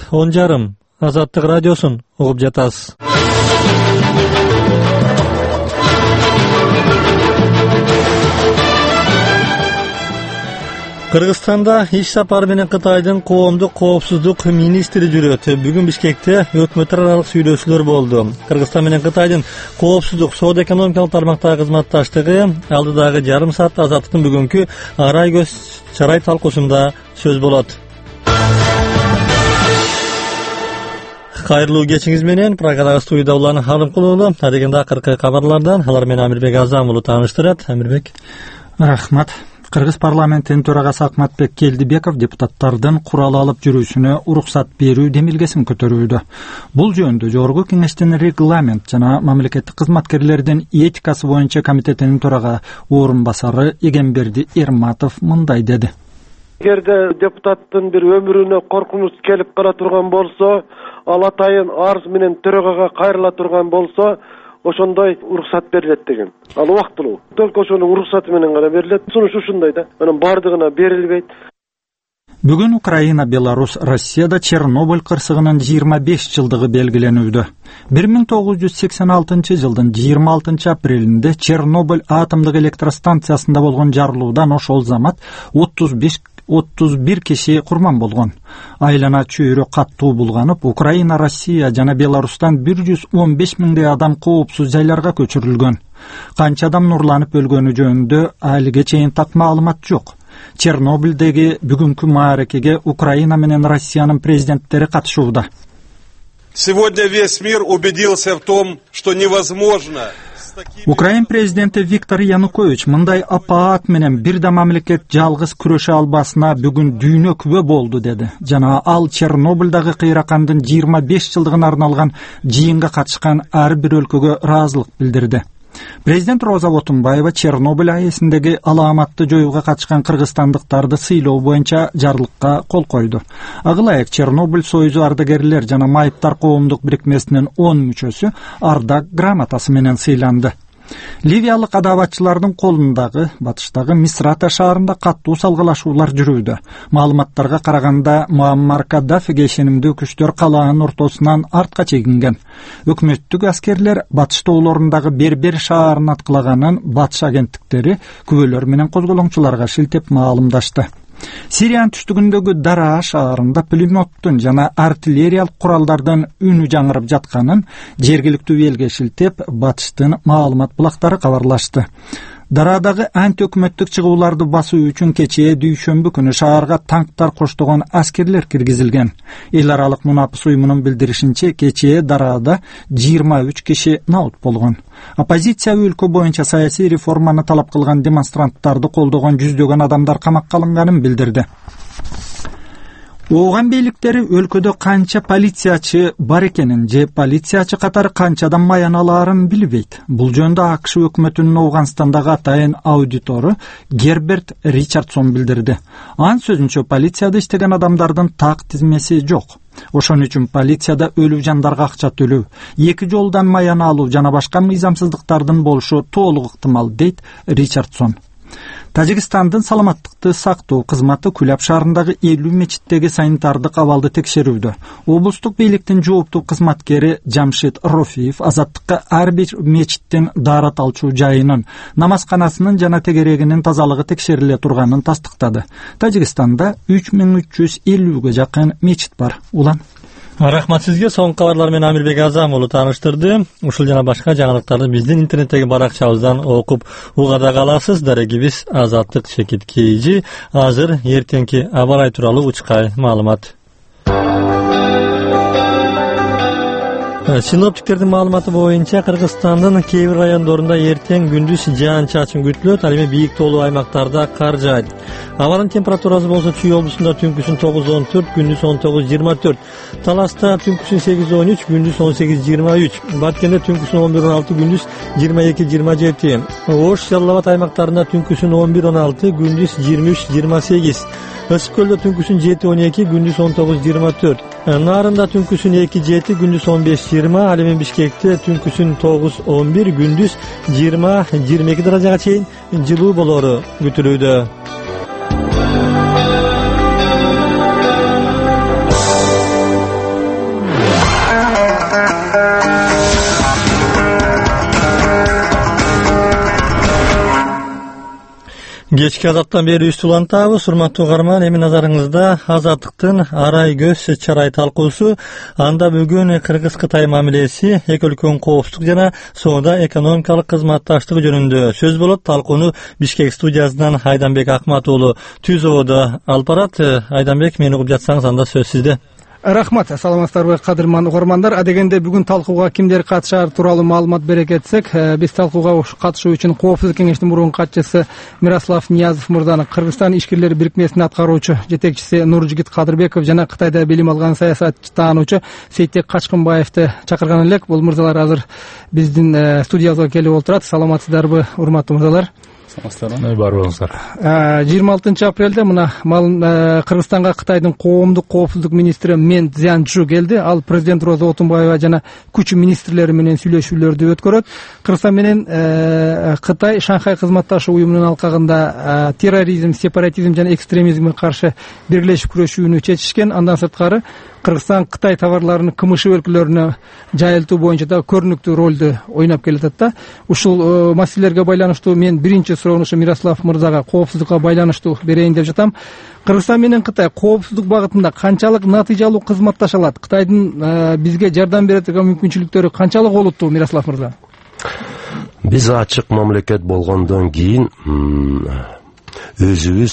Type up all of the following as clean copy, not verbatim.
10:30 Азаттык радиосун угуп жатасыз. Кыргызстанда иш сапары менен Кытайдын коомдук коопсуздук министри жүрөт. Бүгүн Бишкекте өкмөттөр аралык сүйлөшүүлөр болду. Кыргызстан менен Кытайдын коопсуздук соода экономикалык тармактагы кызматташтыгы алдыдагы жарым саат Азаттыктын бүгүнкү арай көз чарай талкуусунда сөз болот. Кайрылуу кечиңиз менен программага студияда улан Халымкулуу. Тарыгында акыркы кабарлардан алар менен Амирбек Азам уулу тааныштырат. Амирбек. Рахмат. Кыргыз парламентинин төрагасы Акматбек Келдибеков депутаттардын курал алып жүрүүсүнө уруксат берүү демилгесин көтөрүүдө. Бул жөнүндө Жогорку Кеңештин регламент жана мамлекеттик кызматкерлердин этикасы боюнча комитетинин төрага орун басары Эгемберди Эрматов мындай деди. Эгерде депутаттын бир өмүрүнө коркунуч келип кала турган болсо, ал атайын арыз менен төрагага кайрыла турган болсо, ошондой уруксат берилет деген. Ал убактылуу. Только ошонун уруксаты менен гана берилет. Сунуш ушундай да. Анан бардыгына берилбейт. Бүгүн Украина, Беларусь, Россияда Чернобыль кырсыгынын 25 жылдыгы белгиленүүдө. 1986 жылдын 26 апрелинде Чернобыль атомдук электростанциясында болгон жарылуудан ошол замат 31 киши курман болгон. Айлана чөйрө каттуу булганып, Украина, Россия жана Беларустан 115 миңдей адам коопсуз жайларга көчүрүлгөн. Канча адам нурланып өлгөнү жөнүндө алиге чейин так маалымат жок. Чернобыльдеги бүгүнкү мааракеге Украина менен Россиянын президенттери катышууда. Сегодня весь мир убедился в том, что невозможно. Украин президенти Виктор Янукович мындай апаат менен бир да мамлекет жалгыз күрөшө албасына бүгүн дүйнө күбө болду деди. Жана ал Чернобыльдагы кыйракандын 25 жылдыгына арналган жыйынга катышкан ар бир өлкөгө ыраазылык билдирди. Президент Роза Отунбаева Чернобыль айысындагы алааматты жоюуга катышкан кыргызстандыктарды сыйлоо боюнча жарлыкка кол койду. Агылайык Чернобыль союзу ардагерлер жана майыптар коомдук бирикмесинин 10 мүчөсү ардак грамотасы менен сыйланды. Ливиялык адабатчылардын колундагы батыштагы Мисрата шаарында каттуу салгылашуулар жүрүүдө. Маалыматтарга караганда Муаммар Каддафиге ишенимдүү күчтөр калаанын ортосунан артка чегинген. Өкмөттүк аскерлер батыш тоолорундагы Бербер шаарын аткылаганын батыш агенттиктери күбөлөр менен козголоңчуларга шилтеп маалымдашты. Сириянын түштүгүндөгү Дара шаарында пулеметтун жана артиллериялык куралдардын үнү жаңырып жатканын жергиликтүү элге шилтеп батыштын маалымат булактары кабарлашты. Дарадагы анти-өкмөттүк чыгууларды басуу үчүн кечээ дүйшөмбү күнү шаарга танктар коштогон аскерлер киргизилген. Эл аралык мунапыс уюмунун билдиришинче кечээ Дарада 23 киши наут болгон. Оппозиция өлкө боюнча саясий реформаны талап кылган демонстранттарды колдогон жүздөгөн адамдар камакка алынганын билдирди. Ооган бийликтери өлкөдө канча полициячы бар экенин же полициячы катары канчадан маяналаарын билбейт. Бул жөнүндө АКШ өкмөтүнүн Ооганстандагы атайын аудитору Герберт Ричардсон билдирди. Анын сөзүнчө полицияда иштеген адамдардын так тизмеси жок. Ошон үчүн полицияда өлүү жандарга акча төлөө, эки жолдан маяна алуу жана башка мыйзамсыздыктардын болушу толук ыктымал, дейт Ричардсон. Тажикстандын саламаттыкты сактоо кызматы Кулап шаарындагы 50 мечиттеги санитардык абалды текшерүүдө. Облустук бийликтин жооптуу кызматкери Жамшит Рофиев Азаттыкка ар бир мечиттин даарат алчу жайынын, намазканасынын жана тегерегинин тазалыгы текшериле турганын тастыктады. Тажикстанда 3350ге жакын мечит бар. Улан. Рахмат сизге. Соңку кабарлар менен Амирбек Азам уулу тааныштырды. Ушул жана башка жаңылыктарды биздин интернеттеги баракчабыздан окуп уга да аласыз. Дарегибиз Азаттык Шекит Кейжи. Азыр эртеңки аба ырайы тууралуу учкай маалымат. Синоптиктердин маалыматы боюнча Кыргызстандын кээ бир райондорунда эртең күндүз жаан-чачын күтүлөт, ал эми бийик тоолуу аймактарда кар жаайт. Абанын температурасы болсо Чүй облусунда түнкүсүн 9-14, күндүз 19-24, Таласта түнкүсүн 8-13, күндүз 18-23, Баткенде түнкүсүн 11-16, күндүз 22-27, Ош, Жалал Абад аймактарында түнкүсүн 11-16, күндүз 23-28, Ысык көлдө түнкүсүн 7-12, күндүз 19-24, Нарында түнкүсүн 2-7, күндүз 15-20, ал эми Бишкекте түнкүсүн 9-11, күндүз 20-22 даражага чейин жылуу болору күтүлүүдө. Кечки азаттан бери үст улантабыз. Урматтуу угарман, эми назарыңызда Азаттыктын Арай көз чарай талкуусу. Анда бүгүн Кыргыз-Кытай мамилеси, эки өлкөнүн коопсуздук жана соода экономикалык кызматташтыгы жөнүндө сөз болот. Талкууну Бишкек студиясынан Айданбек Акмат уулу түзүүдө алып барат. Айданбек, мени угуп жатсаңыз, анда сөз сизде. Рахмат, саламатсыздарбы кадырман угармандар. Адегенде бүгүн талкууга кимдер катышаар тууралуу маалымат бере кетсек, биз талкууга катышуу үчүн Коопсуздук кеңештин мурунку катчысы Мирослав Ниязов мырзаны, Кыргызстан ишкерлери бирикмесинин аткаруучу жетекчиси Нуржигит Кадырбеков жана Кытайда билим алган саясатчы Сейтек Качкынбаевди чакырган элек. Бул мырзалар азыр биздин студиябызга келип отурат. Саламатсыздарбы, урматтуу мырзалар? Бар болуңуздар. 26 апрелде мына Кыргызстанга Кытайдын коомдук коопсуздук министри Мен Цзянчжу келди. Ал президент Роза Отунбаева жана күч министрлери менен сүйлөшүүлөрдү өткөрөт. Кыргызстан менен Кытай Шанхай кызматташуу уюмунун алкагында терроризм, сепаратизм жана экстремизмге каршы биргелешип күрөшүүнү чечишкен. Андан сырткары Кыргызстан Кытай товарларын КМШ өлкөлөрүнө жайылтуу боюнча да көрүнүктүү ролду ойноп келатат да. Ушул маселелерге байланыштуу мен биринчи суроону Мирослав мырзага коопсуздукка байланыштуу берейин деп жатам. Кыргызстан менен Кытай коопсуздук багытында канчалык натыйжалуу кызматташа алат? Кытайдын бизге жардам бере турган мүмкүнчүлүктөрү канчалык олуттуу, Мирослав мырза? Биз ачык мамлекет болгондон кийин өзүбүз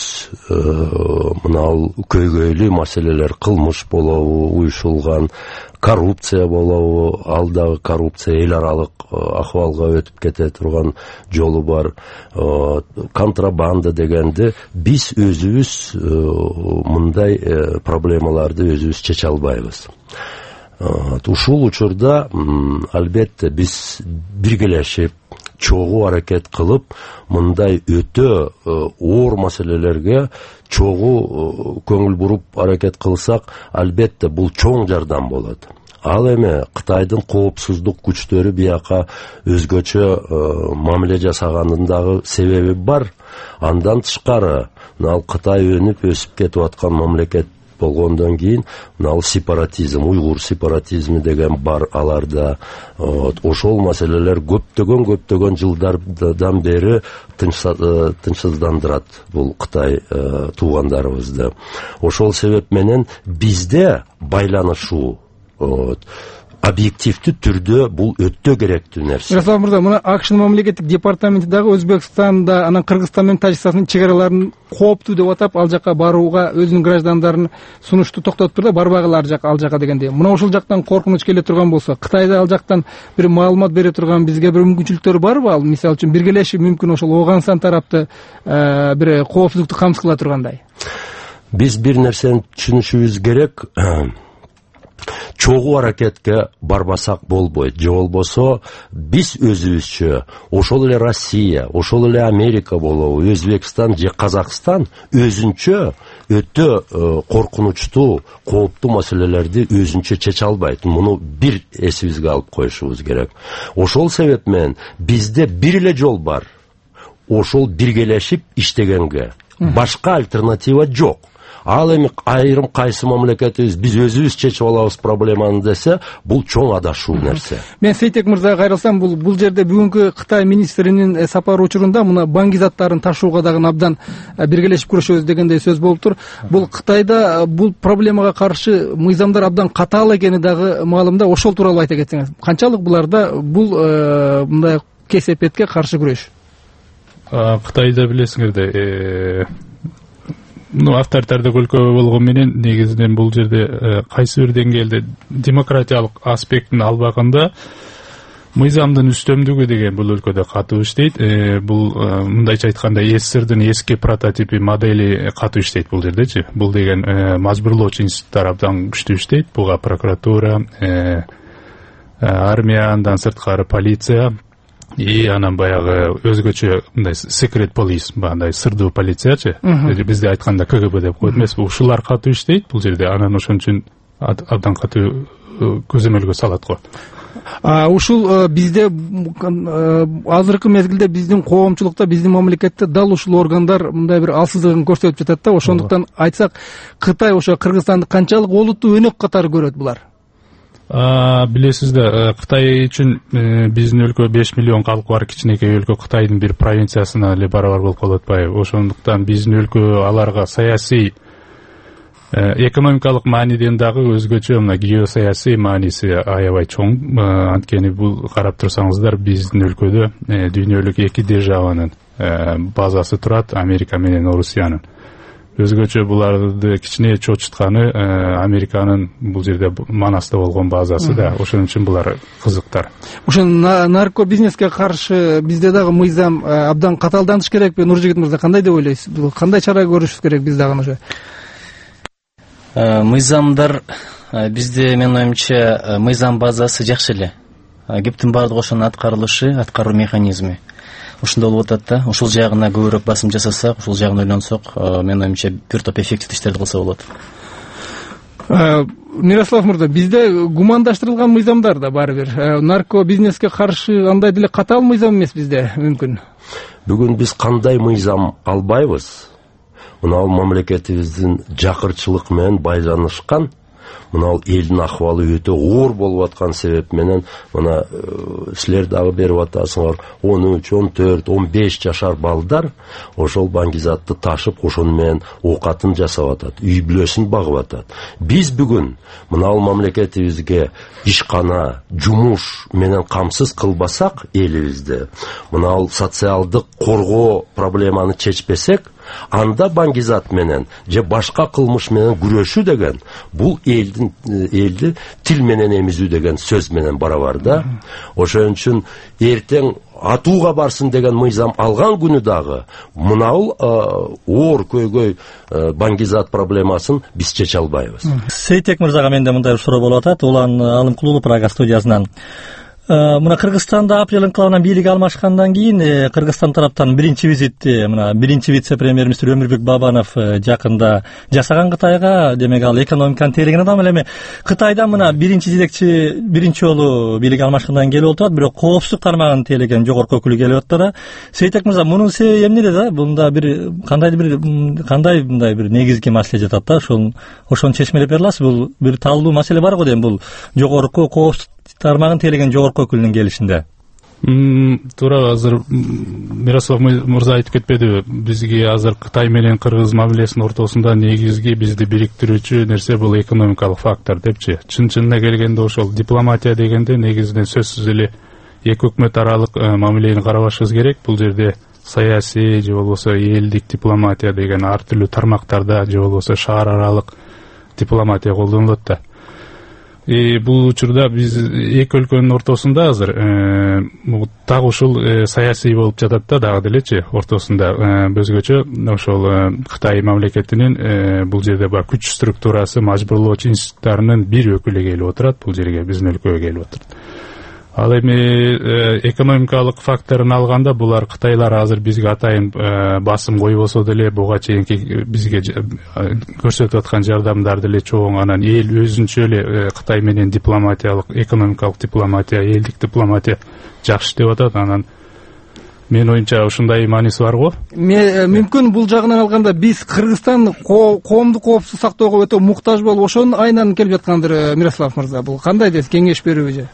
мына көйгөйлүү маселелер, кылмыш болобу, уюшулган коррупция болобу, ал дагы коррупция эл аралык акыбалга өтүп кете турган жолу бар, контрабанда дегенде биз өзүбүз мындай проблемаларды өзүбүз чече албайбыз. Ушул учурда албетте биз биргелешип чогуу аракет кылып, мындай өтө оор маселелерге чогуу көңүл буруп аракет кылсак, албетте бул чоң жардам болот. Ал эми Кытайдын коопсуздук күчтөрү бияка өзгөчө мамиле жасаганын дагы себеби бар. Андан тышкары, ал Кытай өнүп өсүп кетип аткан мамлекет болгондон кийин сепаратизм, уйгур сепаратизми деген бар аларда. Ошол маселелер көптөгөн жылдардан бери тынчсыздандырат бул Кытай туугандарыбызды. Ошол себеп менен бизде байланышуу объективдүү түрдө бул өтө керектүү нерсе. Мирослав мырза, мына АКШнын мамлекеттик департаменти дагы Өзбекстанда, анан Кыргызстан менен Тажикстандын чек араларын кооптуу деп атап, ал жака барууга өзүнүн граждандарын сунушту токтотуп турду, барбагыла ал жака дегенде. Мына ушул жактан коркунуч келе турган болсо, Кытайда ал жактан бир маалымат бере турган бизге бир мүмкүнчүлүктөр барбы? Ал мисалы үчүн биргелешип мүмкүн ошол Оганстан тарапты бир коопсуздукту камсыз кыла тургандай. Биз бир нерсени түшүнүшүбүз керек. Чогуу аракетке барбасак болбойт. Же болбосо биз өзүбүзчө, ошол эле Россия, ошол эле Америка болобу, Өзбекстан же Казакстан өзүнчө өтө коркунучтуу, кооптуу маселелерди өзүнчө чече албайт. Муну бир эсибизге алып коюшубуз керек. Ошол себеп менен бизде бир эле жол бар. Ошол биргелешип иштегенге. Башка альтернатива жок. Ал эми айрым кайсы мамлекетибиз биз өзүбүз чечип алабыз проблеманы десе, бул чоң адашуу нерсе. Мен Сейтек мырзага кайрылсам, бул жерде бүгүнкү Кытай министринин сапары учурунда мына банги заттарын ташууга дагы абдан биргелешип күрөшөбүз дегендей сөз болуп тур. Бул Кытайда бул проблемага каршы мыйзамдар абдан катаал экени дагы маалымда. Ошол тууралуу айта кетсеңиз, канчалык буларда бул мындай кесепетке каршы күрөш? Кытайда билесиңерде, авторитардык өлкө болгон менен негизинен бул жерде кайсы бир деңгээлде демократиялык аспектин албаганда мыйзамдын үстөмдүгү деген бул өлкөдө катуу иштейт. Бул мындайча айтканда СССРдин эски прототипи модели катуу иштейт бул жердечи. Бул деген мажбурлоочу институттар абдан күчтүү иштейт. Буга прокуратура, армия, андан сырткары полиция, анан баягы өзгөчө мындай секрет полис, баягындай сырдуу полициячы, бизде айтканда КГБ деп коет эмеспи, ушулар катуу иштейт бул жерде. Анан ошон үчүн абдан катуу көзөмөлгө салат го. Ушул бизде азыркы мезгилде биздин коомчулукта, биздин мамлекетте дал ушул органдар мындай бир алсыздыгын көрсөтүп жатат да. Ошондуктан айтсак, Кытай ошо Кыргызстанды канчалык олуттуу өнөк катары көрөт булар? Билесиз да, Кытай үчүн биздин өлкө 5 миллион калкы бар кичинекей өлкө, Кытайдын бир провинциясына эле барабар болуп калып атпайбы. Ошондуктан биздин өлкө аларга саясий, экономикалык мааниден дагы өзгөчө мына геосаясий мааниси аябай чоң. Анткени бул карап турсаңыздар, биздин өлкөдө дүйнөлүк эки державанын базасы турат, Америка менен Орусиянын. Өзгөчө буларды кичине чочутканы Американын бул жерде Манаста болгон базасы да, ошон үчүн булар кызыктар. Ошо нарко бизнеске каршы бизде дагы мыйзам абдан каталданыш керекпи, Нуржигит мырза, кандай деп ойлойсуз? Бул кандай чара көрүшүбүз керек биз дагы ошо? Мыйзамдар бизде, менин оюмча, мыйзам базасы жакшы эле. Кептин баардыгы ошонун аткаруу механизми ушунда болуп атат да. Ушул жагына көбүрөөк басым жасасак, ушул жагын ойлонсок, менин оюмча бир топ эффективдүү иштерди кылса болот. Мирослав мырза, бизде гумандаштырылган мыйзамдар да баары бир. Нарко бизнеске каршы андай деле катаал мыйзам эмес бизде мүмкүн. Бүгүн биз кандай мыйзам албайбыз? Мына мамлекетибиздин жакырчылык менен байланышкан, мына элдин акыбалы өтө оор болуп аткан себеп менен мына силер дагы берип атасыңар, 13, 14, 15 жашар балдар ошол баңгизатты ташып, ошону менен оокатын жасап атат, үй бүлөсүн багып атат. Биз бүгүн мына мамлекетибизге ишкана, жумуш менен камсыз кылбасак элибизде, мына социалдык коргоо проблеманы чечпесек, анда баңгизат менен же башка кылмыш менен күрөшүү деген бул элди тил менен эмизүү деген сөз менен барабар да. Ошон үчүн эртең атууга барсын деген мыйзам алган күнү дагы мынау оор көйгөй баңгизат проблемасын биз чече албайбыз. Сейтек мырзага менде мындай суроо болуп атат. Улан Алымкулулу Прага студиясынан. Мына Кыргызстанда апрель инкылабынан бийлик алмашкандан кийин Кыргызстан тараптан биринчи визитти мына биринчи вице-премьер-министр Өмүрбек Бабанов жакында жасаган Кытайга, демек ал экономиканын тейлеген адам эле. Кытайда мына биринчи жетекчи биринчи жолу бийлик алмашкандан келип отурат, бирок коопсуздук тармагын тейлеген жогорку өкүлү келип отурат. Сейтек мырза, мунун себеби эмнеде да? Бунда бир кандай мындай бир негизги маселе жатат да? Ошону чечмелеп бере аласыз? Бул бир талдуу маселе бар го дейм, бул жогорку коопсуздук тармагын тейлеген жогорку өкүлүнүн келишинде. Туура, азыр Мирослав мырза айтып кетпедиби? Бизге азыр Кытай менен Кыргыз мамилесинин ортосунда негизги бизди бириктирүүчү нерсе бул экономикалык фактор депчи. Чын-чынына келгенде ошол дипломатия дегенде негизинен сөзсүз эле эки өкмөт аралык мамилени карабашыбыз керек. Бул жерде саясий же болбосо элдик дипломатия деген ар түрлүү тармактарда же болбосо шаар аралык дипломатия колдонулат да. Бул учурда биз эки өлкөнүн ортосунда азыр так ушул саясий болуп жатат да дагы делечи ортосунда. Өзгөчө ошол Кытай мамлекетинин бул жерде бар күч структурасы, мажбурлоочу институттарынын бир өкүлү келип отурат, бул жерге биздин өлкөгө келип отурат. Ал эми экономикалык факторун алганда булар Кытайлар азыр бизге атайын басым койбосо деле буга чейинки бизге көрсөтүп аткан жардамдар деле чоң. Анан эл өзүнчө эле Кытай менен дипломатиялык, экономикалык дипломатия, элдик дипломатия жакшы иштеп атат. Анан менин оюмча ушундай мааниси бар го. Мүмкүн бул жагынан алганда биз Кыргызстан коомдук коопсуздук сактоого өтө муктаж болуп ошонун айынан келип жаткандыр. Мирослав мырза, бул кандай дейсиз, кеңеш берүүбү?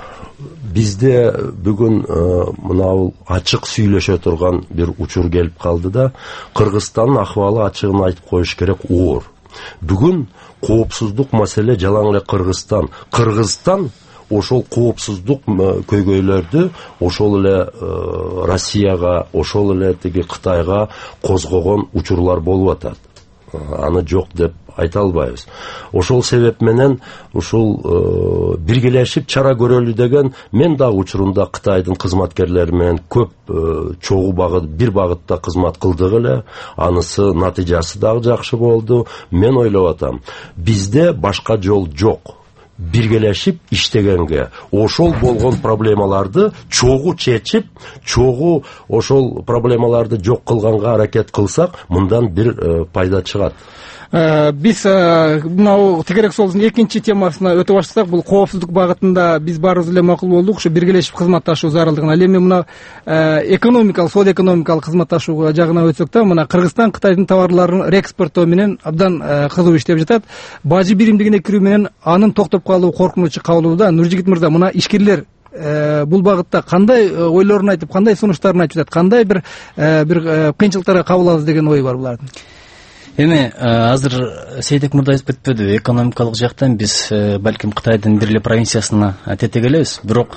Бизде бүгүн мынау ачык сүйлөшө турган бир учур келип калды да, Кыргызстандын акыбалы ачыгын айтып коюш керек, оор. Бүгүн коопсуздук маселе жалаң эле Кыргызстан ошол коопсуздук көйгөйлөрдү ошол эле Россияга, ошол эле тиги Кытайга козгогон учурлар болуп атат. Аны жок деп айта албайбыз. Ошол себеп менен ушул биргелешип чара көрөлү деген мен дагы учурунда Кытайдын кызматкерлери менен көп чогуу бир багытта кызмат кылдык эле. Анысы натыйжасы дагы жакшы болду. Мен ойлоп атам, бизде башка жол жок. Биргелешип иштегенге, ошол болгон проблемаларды чогуу чечип, чогуу ошол проблемаларды жок кылганга аракет кылсак, мындан бир пайда чыгат. Биз мынау тегерек соолдун экинчи темасына өтө баштасак, бул коопсуздук багытында биз баарыбыз эле макул болдук, ушу биргелешип кызматташуу зарылдыгына. Ал эми мына экономикалык, соода экономикалык кызматташуу жагына өтсөк да, мына Кыргызстан Кытайдын товарларын реэкспорттоо менен абдан кызуу иштеп жатат. Бажы биримдигине кирүү менен анын токтоп калуу коркунучу кабылууда. Нуржигит мырза, мына ишкерлер бул багытта кандай ойлорун айтып, кандай сунуштарын айтып жатат, кандай бир кыйынчылыктарга кабылабыз деген ой бар булардын? Эми азыр Сейдек мырза айтып кетпеди, экономикалык жактан биз балким Кытайдын бир эле провинциясына тетегелебиз, бирок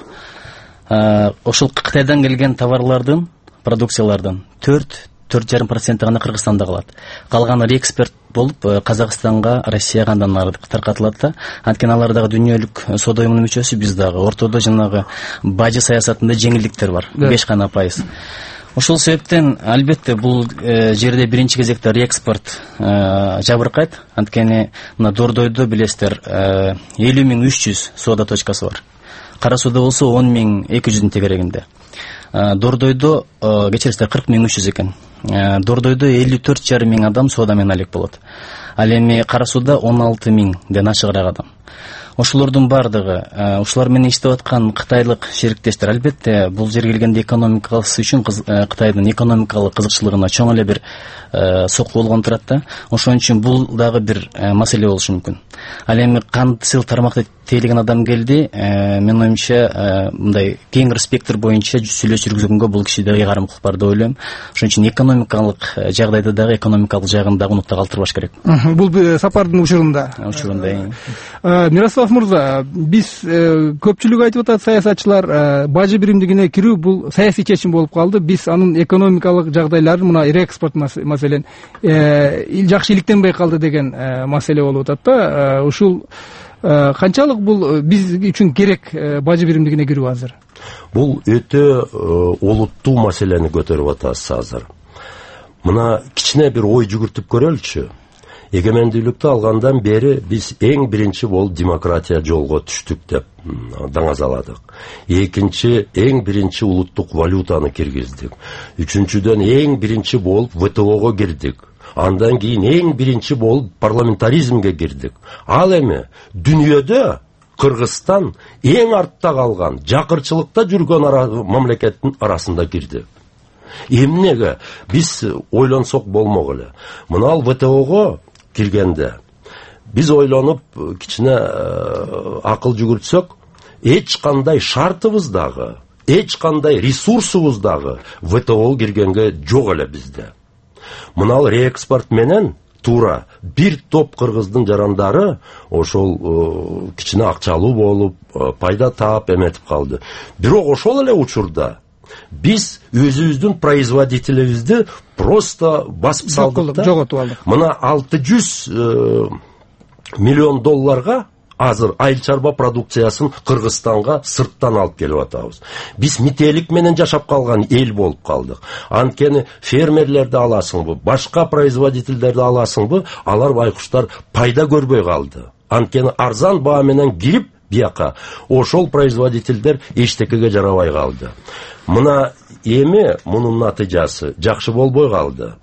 ошол Кытайдан келген товарлардын, продукциялардын 4,5% гана Кыргызстанда калат. Калганы реэкспорт болуп Казакстанга, Россияга андан ары таркатылат да. Анткени алар дагы дүйнөлүк соода уюмунун мүчөсү, биз дагы ортодо жанагы бажы саясатында жеңилдиктер бар, 5%. Ошол себептен албетте бул жерде биринчи кезекте реэкспорт жабыркайт. Анткени мына Дордойдо билесиздер 50.300 соода точкасы бар. Кара сууда болсо 10.200-дин тегерегинде. Дордойдо кечирисиздер 40.300 экен. Дордойдо 54.500 адам соода менен алек болот. Ал эми кара сууда 16.000ден ашыгыраак адам. Ошолордун бардыгы ушулар менен иштеп аткан кытайлык шериктештер албетте бул жерге келгенде экономикасы үчүн Кытайдын экономикалык кызыкчылыгына чоң эле бир сокку болгон турат да. Ошон үчүн бул дагы бир маселе болушу мүмкүн. Ал эми кантсыл тармакта тейлеген адам келди, мен оюмча мындай кеңир спектр боюнча сүйлөш жүргүзгөнгө бул кишиде ыйгарым укук бар деп ойлойм. Ошон үчүн экономикалык жагдайда дагы экономикалык жагын дагы унутта калтырбаш керек. Бул сапардын учурунда. Мирослав мырза, биз көпчүлүк айтып атат, саясатчылар, бажы биримдигине кирүү бул саясий чечим болуп калды. Биз анын экономикалык жагдайларын, мына реэкспорт маселен жакшы иликтенбей калды деген маселе болуп атат да. Ушул канчалык бул биз үчүн керек бажы биримдигине кирүү азыр? Бул өтө олуттуу маселени көтөрүп атасыз азыр. Мына кичине бир ой жүгүртүп көрөлүчү. Эгемендүүлүктү алгандан бери биз эң биринчи болуп демократия жолго түштүк деп даңазаладык. Экинчи, эң биринчи улуттук валютаны киргиздик. Үчүнчүдөн эң биринчи болуп ВТОго кирдик. Андан кийин эң биринчи болуп парламентаризмге кирдик. Ал эми дүйнөдө Кыргызстан эң артта калган, жакырчылыкта жүргөн мамлекеттин арасында кирди. Эмнеге биз ойлонсок болмок эле. Мына ВТОго киргенде биз ойлонуп кичине акыл жүгүртсөк, эч кандай шартыбыз дагы, эч кандай ресурсубуз дагы ВТОго киргенге жок эле бизде. Мына реэкспорт менен туура бир топ кыргыздын жарандары ошол кичине акчалуу болуп, пайда таап эметип калды. Бирок ошол эле учурда биз өзүбүздүн производителибизди просто басып салдык да. Жоготуп алдык. Мына 600 миллион долларга азыр айыл чарба продукциясын Кыргызстанга сырттан алып келип атабыз. Биз мителик менен жашап калган эл болуп калдык. Анткени фермерлерди аласыңбы, башка производителдерди аласыңбы, алар байкуштар пайда көрбөй калды. Анткени арзан баа менен кирип бияка ошол производителдер эчтекеге жарабай калды. Мына эми мунун натыйжасы жакшы болбой калды.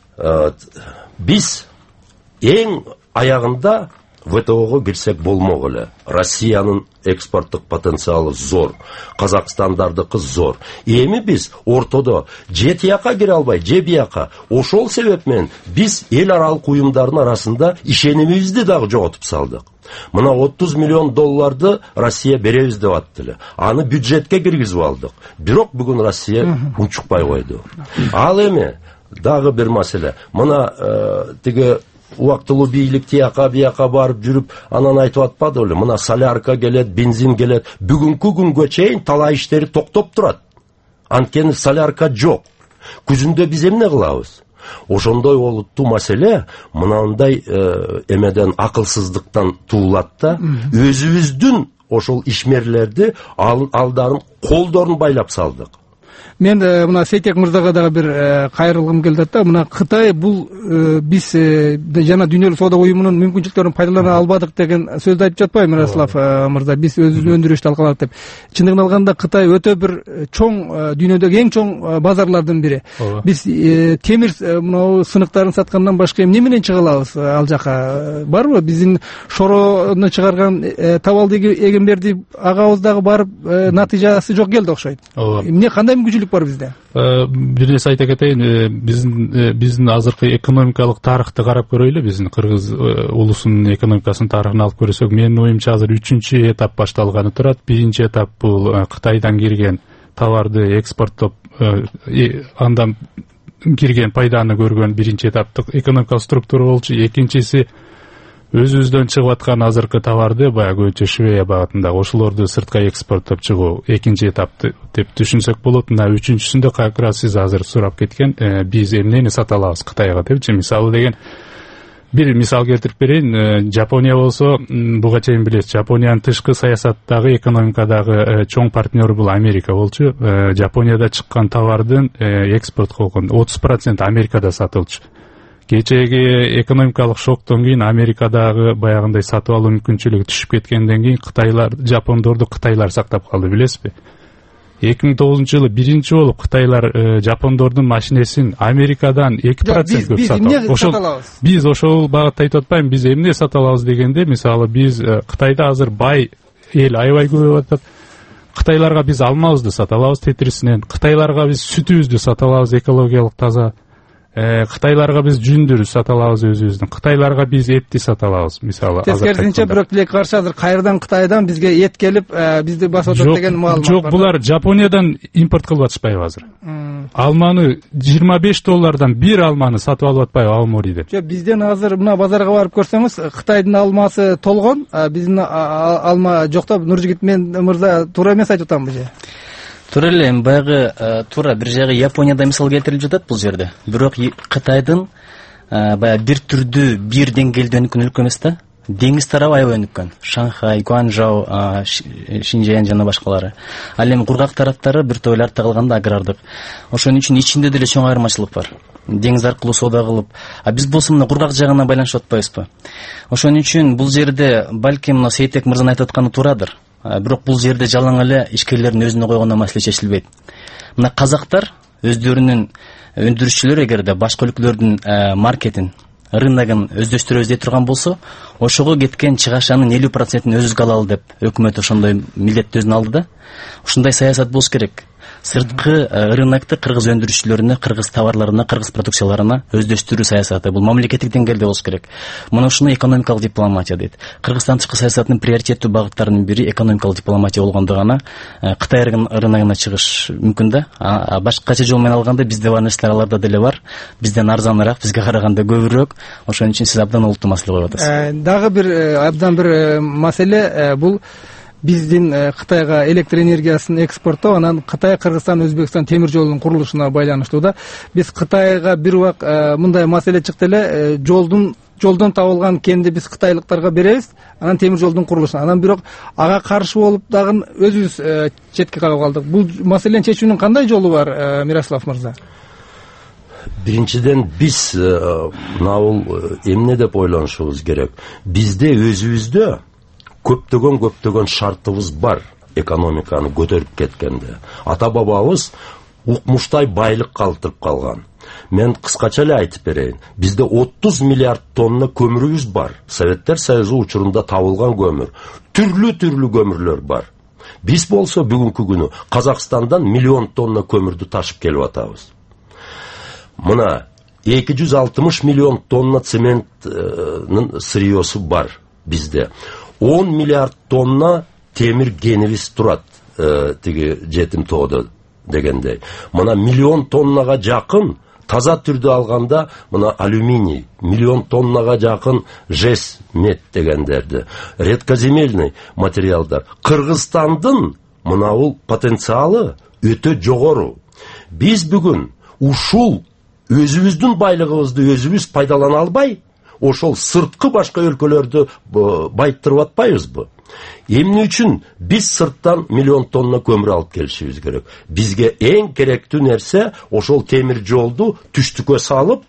Биз эң аягында ВТОго кирсек болмок эле. Россиянын экспорттук потенциалы зор, Казакстандардыкы зор. Эми биз ортодо же тияка кире албай, же бияка. Ошол себеп менен биз эл аралык уюмдардын арасында ишенимибизди дагы жоготуп салдык. Мына 30 миллион долларды Россия беребиз деп атты эле. Аны бюджетке киргизип алдык. Бирок бүгүн Россия унчукпай койду. Ал эми дагы бир маселе. Мына тиги убактылуу бийлик тияка бияка барып жүрүп, анан айтып атпады эле. Мына солярка келет, бензин келет. Бүгүнкү күнгө чейин талай иштери токтоп турат. Анткени солярка жок. Күзүндө биз эмне кылабыз? Ошондой олуттуу маселе мынандай эмеден акылсыздыктан туулат да. Өзүбүздүн ошол ишмерлерди алдарын колдорун байлап салдык. Мен мына Сейтек мырзага дагы бир кайрылгым келди да. Мына Кытай бул биз жана Дүйнөлүк соода уюмунун мүмкүнчүлүктөрүн пайдалана албадык деген сөздү айтып жатпайбы Мирослав мырза? Биз өзүбүздүн өндүрүштү алкаладык деп. Чындыгын алганда Кытай өтө бир чоң, дүйнөдөгү эң чоң базарлардын бири. Биз темир мына сыныктарын саткандан башка эмне менен чыга алабыз ал жака? Барбы биздин шорону чыгарган табалды эгемберди агабыз дагы барып натыйжасы жок келди окшойт. Эмне, кандай мүмкүнчүлүк бар бизде? Бир нерсе айта кетейин, биздин азыркы экономикалык тарыхты карап көрөйлү. Биздин кыргыз улусунун экономикасынын тарыхын алып көрсөк, менин оюмча азыр 3-чү этап башталганы турат. Биринчи этап бул Кытайдан кирген товарды экспорттоп, андан кирген пайданы көргөн биринчи этаптык экономикалык структура болчу. Экинчиси өзүбүздөн чыгып аткан азыркы товарды баягы көчө Швея багытында ошолорду сыртка экспорттоп чыгуу экинчи этап деп түшүнсөк болот. Мына үчүнчүсүндө как раз сиз азыр сурап кеткен, биз эмнени сата алабыз Кытайга депчи. Мисалы деген бир мисал келтирип берейин. Жапония болсо, буга чейин билесиз, Жапониянын тышкы саясаттагы, экономикадагы чоң партнеру бул Америка болчу. Жапонияда чыккан товардын экспорт кылган 30% Америкада сатылчу. Кечеги экономикалык шоктон кийин Америкадагы баягындай сатып алуу мүмкүнчүлүгү түшүп кеткенден кийин Кытайлар, Жапондорду Кытайлар сактап калды, билесизби? 2009-жылы биринчи болуп Кытайлар Жапондордун машинесин Америкадан 2% көп сатып алды. Биз ошол багытта айтып атпайбы, биз эмне сата алабыз дегенде, мисалы биз Кытайда азыр бай эл аябай көбөйүп атат. Кытайларга биз алмабызды сата алабыз тетрисинен, Кытайларга биз сүтүбүздү сата алабыз экологиялык таза. Кытайларга биз жүндүрү сата алабыз өзүбүздүн. Кытайларга биз этти сата алабыз, мисалы. Тескерисинче бирок тилек каршы азыр кайрадан Кытайдан бизге эт келип, бизди басып атат деген маалымат бар. Жок, булар Жапониядан импорт кылып атышпайбы азыр? Алманы $25 бир алманы сатып алып атпайбы Алмориден? Жок, бизден азыр мына базарга барып көрсөңүз, Кытайдын алмасы толгон, биздин алма жоктоп. Нуржигит мырза туура эмес айтып атамбы же? Туура эле, баягы туура бир жагы Японияда мисал келтирилип жатат бул жерде. Бирок Кытайдын баягы бир түрдүү, бир деңгээлде өнүккөн өлкө эмес да. Деңиз тарабы аябай өнүккөн. Шанхай, Гуанчжоу, Шинжиян жана башкалары. Ал эми кургак тараптары бир топ эле артта калганда агрардык. Ошон үчүн ичинде деле чоң айырмачылык бар. Деңиз аркылуу соода кылып, биз болсо мына кургак жагына байланышып атпайбызбы? Ошон үчүн бул жерде балким мына Сейтек мырзанын айтып атканы туурадыр. Бирок бул жерде жалаң эле ишкерлердин өзүнө койгондо маселе чечилбейт. Мына казактар өздөрүнүн өндүрүшчүлөр эгерде башка өлкөлөрдүн маркетин, рыногун өздөштүрөбүз дей турган болсо, ошого кеткен чыгашанын 50%-ын өзүбүзгө алалы деп өкмөт ошондой милдетти өзүнө алды да. Ушундай саясат болуш керек. Сырткы рынокто кыргыз өндүрүшчүлөрүнө, кыргыз товарларына, кыргыз продукцияларына өздөштүрүү саясаты бул мамлекеттик деңгээлде болуш керек. Мына ушуну экономикалык дипломатия дейт. Кыргызстан тышкы саясатынын приоритеттүү багыттарынын бири экономикалык дипломатия болгондо гана Кытай рыногуна чыгыш мүмкүн да. Башкача жол менен алганда бизде бар нерселер аларда деле бар. Бизден арзаныраак, бизге караганда көбүрөөк. Ошон үчүн сиз абдан олуттуу маселе коюп атасыз. Дагы бир абдан бир маселе бул биздин Кытайга электр энергиясын экспорттоо, анан Кытай, Кыргызстан, Өзбекстан темир жолунун курулушуна байланыштуу да. Биз Кытайга бир убак мындай маселе чыкты эле, жолдон табылган кенди биз кытайлыктарга беребиз, анан темир жолдун курулушуна. Анан бирок ага каршы болуп дагы өзүбүз четке калып калдык. Бул маселени чечүүнүн кандай жолу бар, Мирослав мырза? Биринчиден биз мына эмне деп ойлонушубуз керек. Бизде өзүбүздө көптөгөн шартыбыз бар экономиканы көтөрүп кеткенде. Ата бабабыз укмуштай байлык калтырып калган. Мен кыскача эле айтып берейин. Бизде 30 миллиард тонна көмүрүбүз бар. Советтер Союзу учурунда табылган көмүр. Түрлүү көмүрлөр бар. Биз болсо бүгүнкү күнү Казакстандан 1 миллион тонна көмүрдү ташып келип атабыз. Мына 260 миллион тонна цементтин сырьёсу бар бизде. 10 миллиард тонна темир генибиз турат, тиги жетим тоодо дегендей. Мына 1 миллион тоннага жакын таза түрдө алганда мына алюминий, 1 миллион тоннага жакын жез, мед дегендерди. Редкоземельный материалдар. Кыргызстандын мына бул потенциалы өтө жогору. Биз бүгүн ушул өзүбүздүн байлыгыбызды өзүбүз пайдалана албай, ошол сырткы башка өлкөлөрдү байыттырып атпайбызбы? Эмне үчүн биз сырттан миллион тонна көмүр алып келишибиз керек? Бизге эң керектүү нерсе ошол темир жолду түштүккө салып,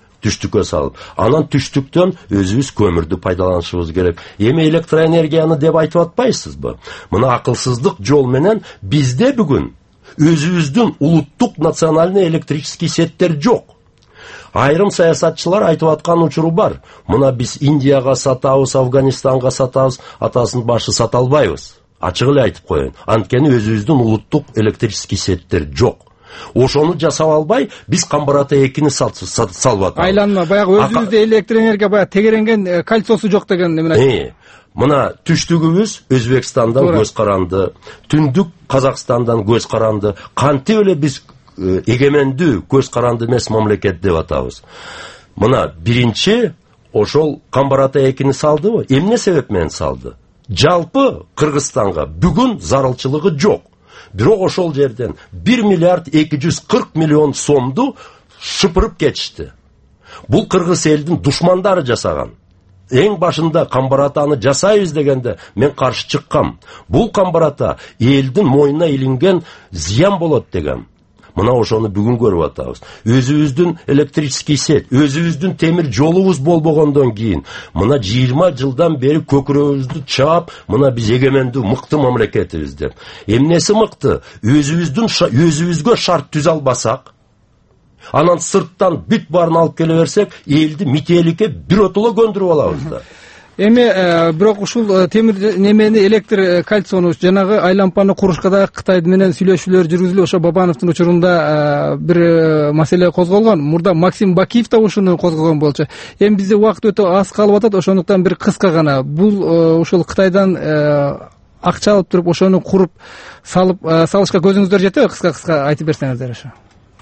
анан түштүктөн өзүбүз көмүрдү пайдаланышыбыз керек. Эми электроэнергияны деп айтып атпайсызбы? Мына акылсыздык жол менен бизде бүгүн өзүбүздүн улуттук национальный электрический сеттер жок. Айрым саясатчылар айтып аткан учуру бар. Мына биз Индияга сатабыз, Афганистанга сатабыз, атасын башы сата албайбыз. Ачык эле айтып коеюн. Анткени өзүбүздүн улуттук электрический сеттер жок. Ошону жасап албай, биз Камбарата 2-ни салып атабыз. Айланма, баягы өзүбүздө электроэнергия баягы тегеренген кальцосу жок деген неме. Мына түштүгүбүз Өзбекстандан көз каранды, түндүк Казакстандан көз каранды. Кантип эле биз эгемендүү көз каранды эмес мамлекет деп атабыз. Мына биринчи ошол Камбарата 2-ни салдыбы? Эмне себеп менен салды? Жалпы Кыргызстанга бүгүн зарылчылыгы жок. Бирок ошол жерден 1 миллиард 240 миллион сомду шыпырып кетишти. Бул кыргыз элдин душмандары жасаган. Эң башында Камбаратаны жасайбыз дегенде мен каршы чыккам. Бул Камбарата элдин мойнуна илинген зыян болот дегем. Мына ошону бүгүн көрүп атабыз. Өзүбүздүн электрический сет, өзүбүздүн темир жолубуз болбогондон кийин, мына 20 жылдан бери көкүрөбүздү чаап, мына биз эгемендүү мыкты мамлекетибиз деп. Эмнеси мыкты? Өзүбүзгө шарт түзө албасак, анан сырттан бүт баарын алып келе берсек, элди мителикке биротоло көндүрүп алабыз да. Эми бирок ушул темир немени электр кальцону жанагы айлампаны курушка да Кытай менен сүйлөшүүлөр жүргүзүлүп, ошо Бабановдун учурунда бир маселе козголгон. Мурда Максим Бакиев да ушуну козгогон болчу. Эми бизде убакыт өтө аз калып атат, ошондуктан бир кыска гана бул ушул Кытайдан акча алып туруп ошону куруп салышка көзүңүздөр жетеби? Кыска айтып берсеңиздер ошо.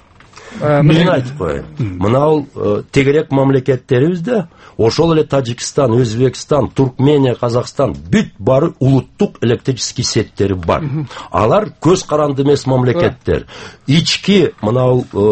Мен айтып коеюн. Мына тегерек мамлекеттерибизде ошол эле Тажикстан, Өзбекстан, Туркмения, Казакстан бүт бары улуттук электрический сеттери бар. Алар көз каранды эмес мамлекеттер. Ички мына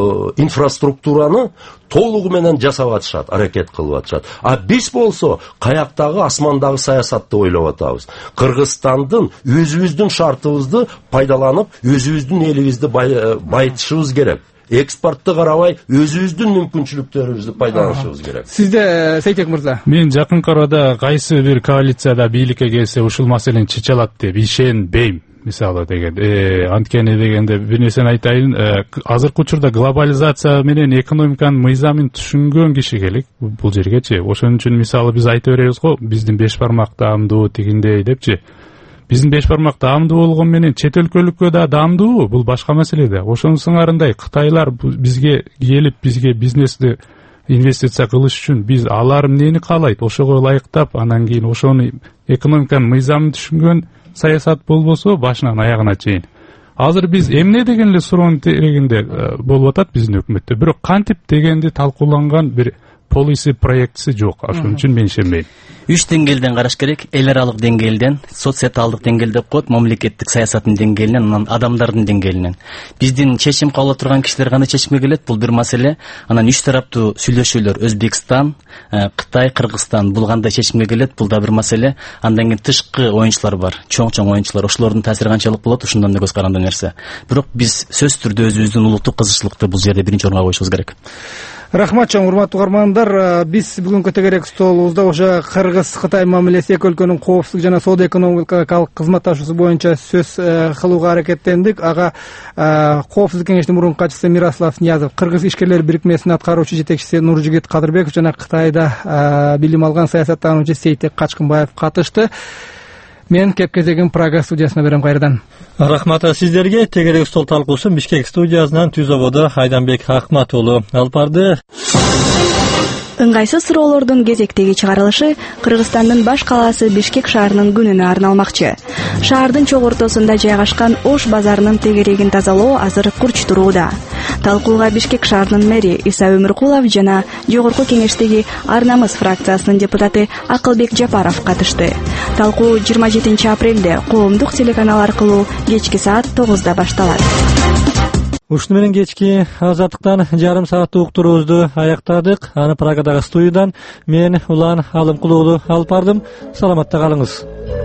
инфраструктураны толугу менен жасап атышат, аракет кылып атышат. А биз болсо каяктагы асмандагы саясатты ойлоп атабыз. Кыргызстандын өзүбүздүн шартыбызды пайдаланып, өзүбүздүн элибизди байытышыбыз керек. Экспортты карабай, өзүбүздүн мүмкүнчүлүктөрүбүздү пайдаланышыбыз керек. Сизде Сейтек мырза? Мен жакынкы арада кайсы бир коалицияда бийликке келсе ушул маселени чече алат деп ишенбейм. Мисалы деген, анткени дегенде бир нерсени айтайын, азыркы учурда глобализация менен экономиканын мыйзамын түшүнгөн киши келек бул жергечи. Ошон үчүн мисалы биз айта беребиз го, биздин 5 бармак даамдуу тигиндей депчи. Биздин 5 бармак даамдуу болгон менен чет өлкөлүккө да даамдуу, бул башка маселе да. Ошонун сыңарындай Кытайлар бизге келип, бизге бизнести инвестиция кылыш үчүн биз алар эмнени каалайт, ошого ылайыктап, анан кийин ошону экономиканын мыйзамын түшүнгөн саясат болбосо башынан аягына чейин. Азыр биз эмне деген эле суроону терегинде болуп атат биздин өкмөттө. Бирок кантип дегенди талкууланган бир полиси проектиси жок. Ошон үчүн мен ишенбейм. 3 деңгээлден караш керек. Эл аралык деңгээлден, социалдык деңгээлде коет, мамлекеттик саясаттын деңгээлинен, анан адамдардын деңгээлинен. Биздин чечим кабыл ала турган кишилер кандай чечимге келет? Бул бир маселе. Анан 3 тараптуу сүйлөшүүлөр, Өзбекстан, Кытай, Кыргызстан бул кандай чечимге келет? Бул да бир маселе. Андан кийин тышкы оюнчулар бар, чоң оюнчулар. Ошолордун таасири канчалык болот? Ушундан да көз каранды нерсе. Бирок биз сөзсүз түрдө өзүбүздүн улуттук кызыкчылыкты бул жерде биринчи орунга коюшубуз керек. Рахмат чоң, урматтуу угармандар. Биз бүгүнкү тегерек столубузда ошо Кыргыз-Кытай мамилеси эки өлкөнүн коопсуздук жана соода экономикалык кызматташуусу боюнча сөз кылууга аракеттендик. Ага Коопсуздук кеңештин мурунку катчысы Мирослав Ниязов, Кыргыз ишкерлер бирикмесинин аткаруучу жетекчиси Нуржигит Кадырбеков жана Кытайда билим алган саясаттануучу Сейтек Качкынбаев катышты. Мен кеп кезегин Прага студиясына берем кайрадан. Рахмат сиздерге. Тегерек стол талкуусун Бишкек студиясынан Түз ободо Айданбек Акмат уулу алып барды. Ыңгайсыз суроолордун кезектеги чыгарылышы Кыргызстандын баш калаасы Бишкек шаарынын күнүнө арналмакчы. Шаардын чок ортосунда жайгашкан Ош базарынын тегерегин тазалоо азыр курч турууда. Талкууга Бишкек шаарынын мэри Иса Өмүркулов жана Жогорку кеңештеги Ар намыс фракциясынын депутаты Акылбек Жапаров катышты. Талкуу 27 апрелде коомдук телеканал аркылуу кечки саат 9-да башталат. Ушуну менен кечки азаттыктан жарым сааттык уктуруубузду аяктадык. Аны Прагадагы студиядан мен Улан Алымкулуулу алып бардым. Саламатта калыңыз.